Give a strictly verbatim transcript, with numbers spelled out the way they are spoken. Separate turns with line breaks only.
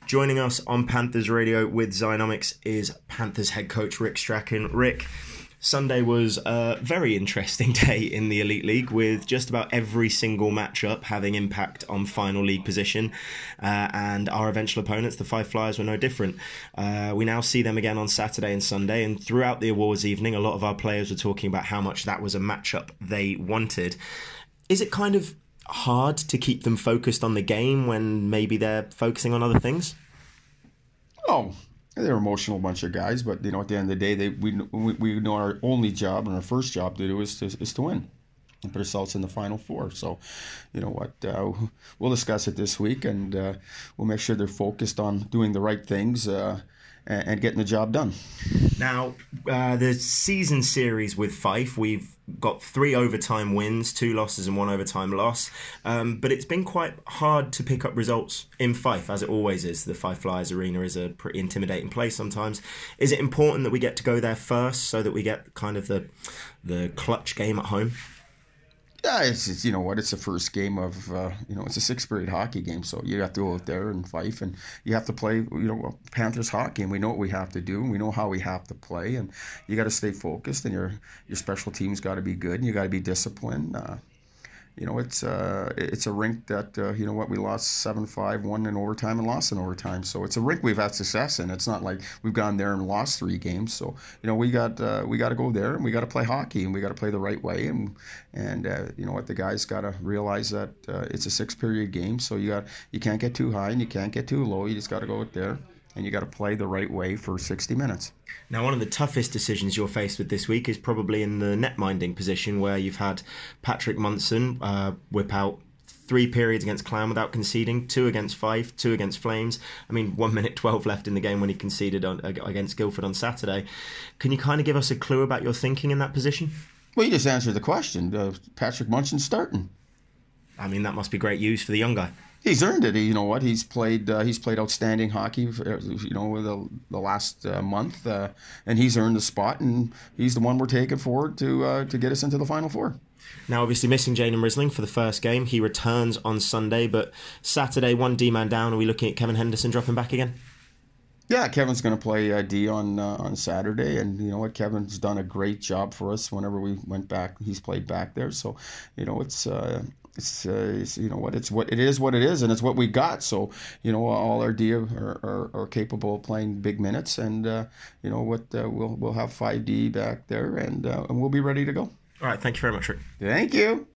Joining us on Panthers Radio with Zynomics is Panthers head coach Rick Strachan. Rick, Sunday was a very interesting day in the Elite League, with just about every single matchup having impact on final league position, uh, and our eventual opponents, the Fife Flyers, were no different. Uh, we now see them again on Saturday and Sunday, and throughout the awards evening, a lot of our players were talking about how much that was a matchup they wanted. Is it kind of hard to keep them focused on the game when maybe they're focusing on other things?
Oh, they're an emotional bunch of guys, but you know, at the end of the day, they we we, we know our only job and our first job to do is to is to win and put ourselves in the final four. So, you know what, uh, we'll discuss it this week, and uh, we'll make sure they're focused on doing the right things uh, and, and getting the job done.
Now, uh, the season series with Fife, we've got three overtime wins, two losses and one overtime loss. Um, but it's been quite hard to pick up results in Fife, as it always is. The Fife Flyers Arena is a pretty intimidating place sometimes. Is it important that we get to go there first so that we get kind of the the clutch game at home?
Yeah, it's, it's you know what, it's the first game of uh, you know it's a sixth period hockey game, so you have to go out there and Fife, and you have to play you know Panthers hockey, and we know what we have to do, and we know how we have to play, and you got to stay focused, and your your special teams got to be good, and you got to be disciplined. Uh, you know it's uh, it's a rink that uh, you know what we lost seven five, won in overtime and lost in overtime, so it's a rink we've had success in. It's not like we've gone there and lost three games. So you know we got uh, we got to go there, and we got to play hockey, and we got to play the right way, and and uh, you know what, the guys got to realize that uh, it's a six period game, so you got you can't get too high and you can't get too low. You just got to go out there and you got to play the right way for sixty minutes.
Now, one of the toughest decisions you're faced with this week is probably in the net-minding position, where you've had Patrick Munson uh, whip out three periods against Clown without conceding, two against Fife, two against Flames. I mean, one minute twelve left in the game when he conceded on, against Guildford on Saturday. Can you kind of give us a clue about your thinking in that position?
Well, you just answered the question. Uh, Patrick Munson's starting.
I mean, that must be great news for the young guy.
He's earned it. You know what? He's played. Uh, he's played outstanding hockey. For, you know, the the last uh, month, uh, and he's earned the spot. And he's the one we're taking forward to uh, to get us into the Final Four.
Now, obviously missing Jaden Risling for the first game. He returns on Sunday, but Saturday, one D-man down. Are we looking at Kevin Henderson dropping back again?
Yeah, Kevin's going to play uh, D on uh, on Saturday, and you know what? Kevin's done a great job for us whenever we went back. He's played back there, so you know it's. Uh, It's, uh, it's you know what it's what it is what it is and it's what we got. So you know all our D are, are, are capable of playing big minutes, and uh, you know what uh, we'll we'll have five D back there, and uh, and we'll be ready to go.
All right, thank you very much, Rick.
Thank you.